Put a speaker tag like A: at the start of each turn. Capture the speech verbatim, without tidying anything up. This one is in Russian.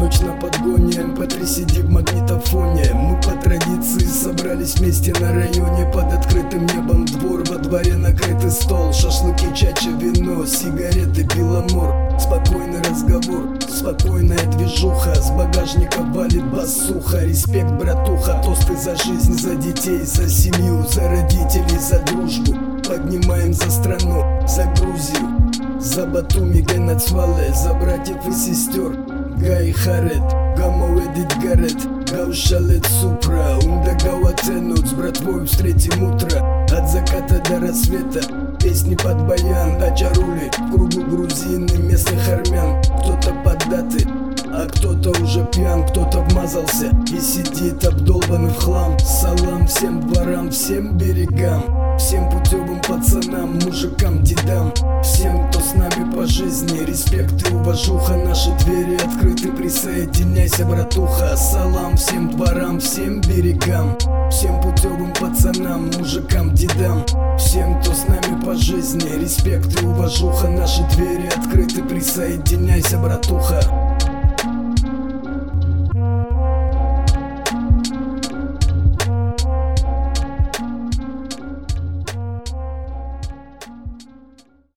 A: ночь на подгоне, эм пэ три си ди в магнитофоне. Мы по традиции собрались вместе на районе, под открытым небом двор, во дворе накрытый стол, шашлыки, чача, вино, сигареты, беломор. Спокойный разговор, спокойная движуха, с багажника валит басуха. Респект, братуха, тосты за жизнь, за детей, за семью, за родителей, за дружбу. Поднимаем за страну, за Грузию, за Батуми, Генацвале, за братьев и сестер Гай Харет, Гамауэдит Гарет, Гаушалет Супра, Унда Гауатенут. С братвой встретим утро, от заката до рассвета. Песни под баян, Ачарули, в кругу грузины, местных армян. Кто-то под даты, а кто-то уже пьян, кто-то вмазался и сидит обдолбанный в хлам. Салам всем дворам, всем берегам, всем путевым пацанам, мужикам, дедам, всем, кто с нами по жизни. Респект и уважуха, наши двери открыты, присоединяйся, братуха. Салам всем дворам, всем берегам, всем путевым пацанам, мужикам, дедам, всем, кто с нами по жизни. Респект и уважуха, наши двери открыты, присоединяйся, братуха.